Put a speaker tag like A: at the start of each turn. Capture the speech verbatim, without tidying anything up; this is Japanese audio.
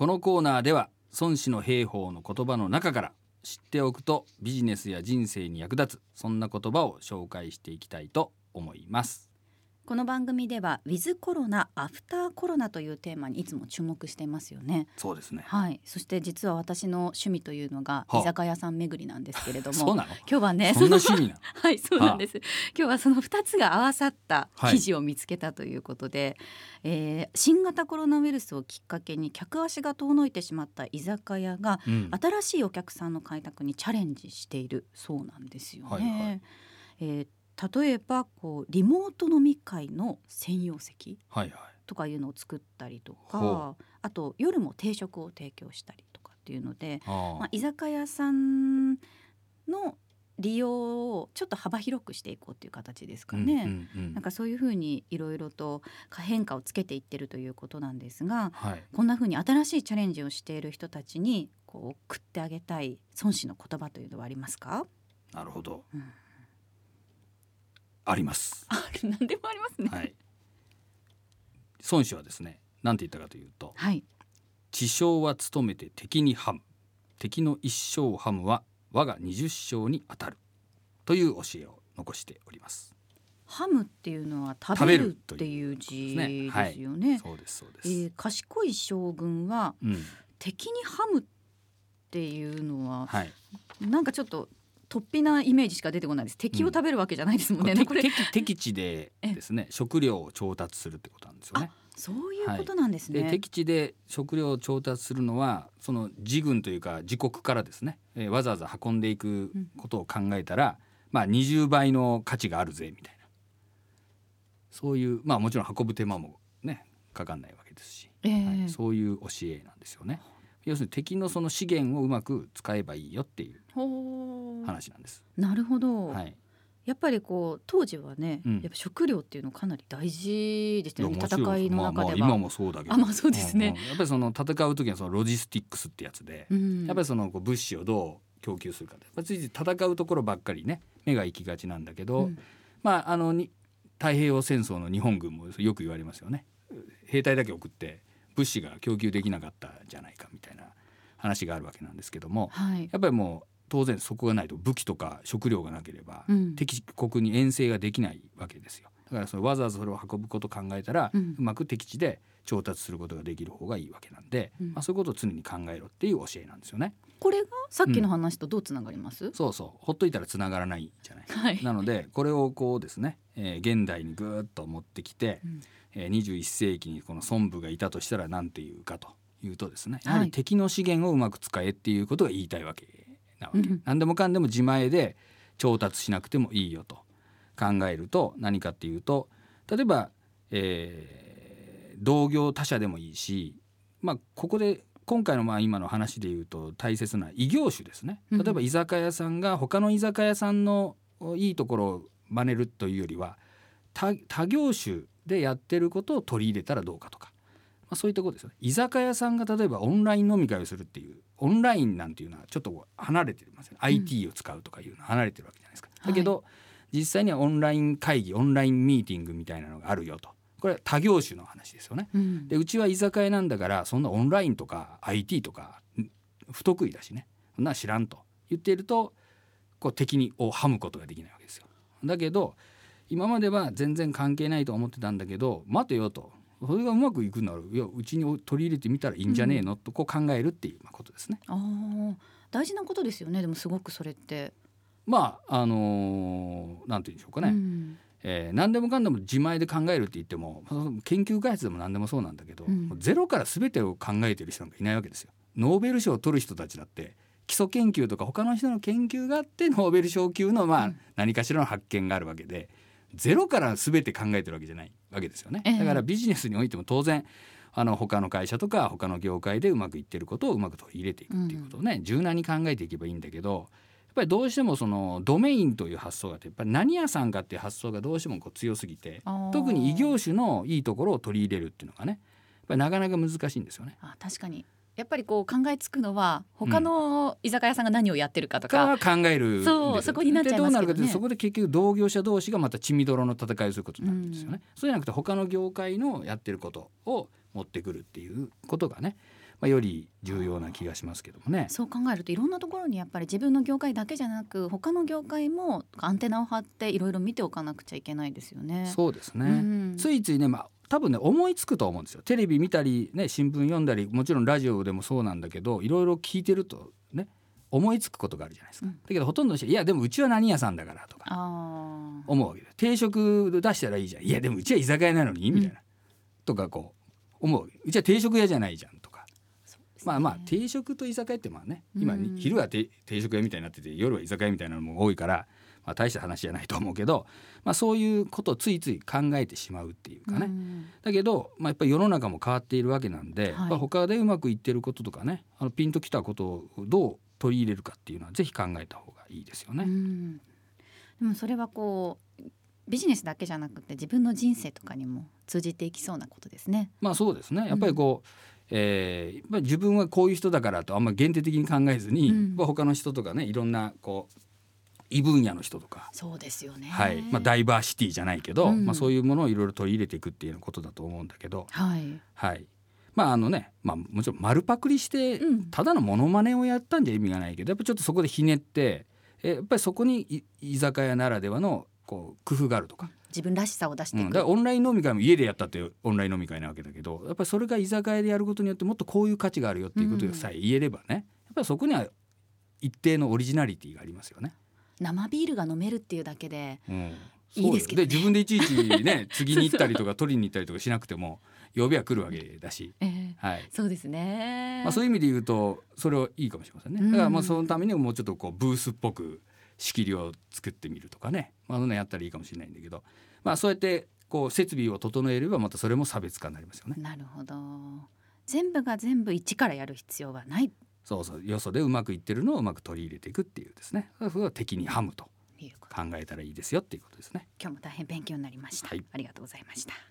A: このコーナーでは孫子の兵法の言葉の中から知っておくとビジネスや人生に役立つ、そんな言葉を紹介していきたいと思います。
B: この番組ではウィズコロナアフターコロナというテーマにいつも注目していますよね。
A: そうですね、
B: はい、そして実は私の趣味というのが居酒屋さん巡りなんですけれども、
A: そうなの？
B: 今日はね
A: そんな趣味なの？
B: はい、そうなんです、はあ、今日はそのふたつが合わさった記事を見つけたということで、はい、えー、新型コロナウイルスをきっかけに客足が遠のいてしまった居酒屋が、うん、新しいお客さんの開拓にチャレンジしているそうなんですよね。はいはい、えー例えばこうリモート飲み会の専用席とかいうのを作ったりとか、はいはい、あと夜も定食を提供したりとかっていうので、あ、まあ、居酒屋さんの利用をちょっと幅広くしていこうっていう形ですかね、うんうんうん、なんかそういうふうにいろいろと変化をつけていってるということなんですが、はい、こんなふうに新しいチャレンジをしている人たちにこう食ってあげたい孫子の言葉というのはありますか？
A: なるほど、うん、あります。
B: あ、何でもありますね、
A: はい、孫子はですね、何て言ったかというと、
B: はい、
A: 知将は努めて敵にハム、敵の一生ハムは我が二十生に当たるという教えを残しております。
B: ハムっていうのは食べるっていう字ですよね。
A: そうですそうです、
B: えー、賢い将軍は、うん、敵にハムっていうのは、はい、なんかちょっと突飛なイメージしか出てこないです。敵を食べるわけじゃないですもんね、
A: うん、
B: これ
A: 敵, 敵地でですね食料を調達するってことなんですよね。
B: あ、そういうことなんですね、
A: はい、で敵地で食料を調達するのはその自軍というか自国からですね、えー、わざわざ運んでいくことを考えたら、うん、まあ、にじゅうばいの価値があるぜみたいな、そういう、まあもちろん運ぶ手間もねかかんないわけですし、えーはい、そういう教えなんですよね。要するに敵のその資源をうまく使えばいいよっていう話なんです。
B: なるほど、はい、やっぱりこう当時はね、うん、やっぱ食料っていうのかなり大事でしたよね、戦いの中では。まあ、まあ今
A: もそうだけど、
B: あ、まあ、そうですね、
A: うんうん、やっぱりその戦う時はそのロジスティックスってやつで、うん、やっぱりそのこう物資をどう供給するかで、やっぱついつい戦うところばっかりね目が行きがちなんだけど、うん、まああのに太平洋戦争の日本軍もよく言われますよね。兵隊だけ送って物資が供給できなかったじゃないかみたいな話があるわけなんですけども、はい、やっぱりもう当然そこがないと武器とか食料がなければ、うん、敵国に遠征ができないわけですよ。だからそれわざわざそれを運ぶことを考えたら、うん、うまく敵地で調達することができる方がいいわけなんで、うん、まあ、そういうことを常に考えろっていう教えなんですよね。
B: これがさっきの話とどうつながります？
A: うん、そうそう、ほっといたらつながらないじゃない、はい、なのでこれをこうですね、えー、現代にぐーっと持ってきて、うん、えー、にじゅういっ世紀にこの孫武がいたとしたら何て言うかというとですね、やはり敵の資源をうまく使えっていうことが言いたいわけなわけ、うん、何でもかんでも自前で調達しなくてもいいよと考えると、何かっていうと、例えば、えー、同業他社でもいいし、まあ、ここで今回のまあ今の話でいうと大切な異業種ですね。例えば居酒屋さんが他の居酒屋さんのいいところを真似るというよりは 他, 他業種でやってることを取り入れたらどうかとか、まあ、そういったことですよね。居酒屋さんが例えばオンライン飲み会をするっていう、オンラインなんていうのはちょっと離れてますよね、うん、アイティー を使うとかいうのは離れてるわけじゃないですか。だけど、はい、実際にはオンライン会議、オンラインミーティングみたいなのがあるよと、これは他業種の話ですよね、うん、でうちは居酒屋なんだからそんなオンラインとか アイティー とか不得意だしね、そんな知らんと言っているとこう敵にをはむことができないわけですよ。だけど今までは全然関係ないと思ってたんだけど、待てよと、それがうまくいくならいやうちに取り入れてみたらいいんじゃねえの、うん、とこう考えるっていうことですね。
B: あ、大事なことですよね。でもすごくそれって
A: まああのー、なんて言うんでしょうかね、うん、えー、何でもかんでも自前で考えるって言っても研究開発でも何でもそうなんだけど、うん、ゼロから全てを考えてる人なんかいないわけですよ。ノーベル賞を取る人たちだって基礎研究とか他の人の研究があってノーベル賞級のまあ何かしらの発見があるわけで、ゼロから全て考えてるわけじゃないわけですよね。だからビジネスにおいても当然あの他の会社とか他の業界でうまくいってることをうまく取り入れていくっていうことをね、うん、柔軟に考えていけばいいんだけど、やっぱりどうしてもそのドメインという発想があって、やっぱり何屋さんかっていう発想がどうしてもこう強すぎて、特に異業種のいいところを取り入れるっていうのがね、やっぱりなかなか難しいんですよね。
B: あ、確かにやっぱりこう考えつくのは他の居酒屋さんが何をやってるかとか、
A: うん、考える。
B: そうそこになっちゃいますけどね。でどうなるかというと、そ
A: こで結局同業者同士がまた血みどろの戦いをすることになるんですよね、うん、そうじゃなくて他の業界のやってることを持ってくるっていうことがね、 まあ、より重要な気がしますけどもね。
B: そう考えるといろんなところにやっぱり自分の業界だけじゃなく他の業界もアンテナを張っていろいろ見ておかなくちゃいけないですよね。
A: そうですね、
B: うん、
A: ついついね、まあ、多分ね思いつくと思うんですよ。テレビ見たり、ね、新聞読んだりもちろんラジオでもそうなんだけどいろいろ聞いてるとね思いつくことがあるじゃないですか、うん、だけどほとんどの人いやでもうちは何屋さんだからとか思うわけで定食出したらいいじゃんいやでもうちは居酒屋なのにみたいな、うん、とかこう思ううちは定食屋じゃないじゃんとか、ね、まあまあ定食と居酒屋ってまあね今、うん、昼は定食屋みたいになってて夜は居酒屋みたいなのも多いから、まあ、大した話じゃないと思うけど、まあ、そういうことをついつい考えてしまうっていうかね、うん、だけど、まあ、やっぱり世の中も変わっているわけなんで、はい、他でうまくいってることとかねあのピンときたことをどう取り入れるかっていうのはぜひ考えた方がいいですよね。
B: うん、でもそれはこうビジネスだけじゃなくて自分の人生とかにも通じていきそうなことですね。
A: まあそうですねやっぱりこう、うんえー、やっぱり自分はこういう人だからとあんまり限定的に考えずに、うん、他の人とかねいろんなこう異分野の人とか
B: そうですよね、
A: はいまあ、ダイバーシティじゃないけど、うんまあ、そういうものをいろいろ取り入れていくっていうことだと思うんだけど、
B: はい
A: はいまああのねまあ、もちろん丸パクリしてただのモノマネをやったんじゃ意味がないけどやっぱちょっとそこでひねってえやっぱりそこに居酒屋ならではのこう工夫があるとか
B: 自分らしさを出していく、
A: うん、だからオンライン飲み会も家でやったってオンライン飲み会なわけだけどやっぱりそれが居酒屋でやることによってもっとこういう価値があるよっていうことさえ言えればね、うん、やっぱりそこには一定のオリジナリティがありますよね。
B: 生ビールが飲めるっていうだけで、
A: うん
B: いいですけどね、
A: で自分でいちいちね次に行ったりとか取りに行ったりとかしなくても曜日は来るわけだし、
B: えーはい、そうですね、
A: まあ、そういう意味で言うとそれはいいかもしれませんね。だからまあそのためにももうちょっとこうブースっぽく仕切りを作ってみるとかね、まあ、そんなやったらいいかもしれないんだけど、まあ、そうやってこう設備を整えればまたそれも差別化になりますよね。
B: なるほど全部が全部一からやる必要はない。
A: そうそうよそでうまくいってるのをうまく取り入れていくっていうですねそれは敵にハムと考えたらいいですよっていうことですね。
B: 今日も大変勉強になりました、
A: はい、
B: ありがとうございました。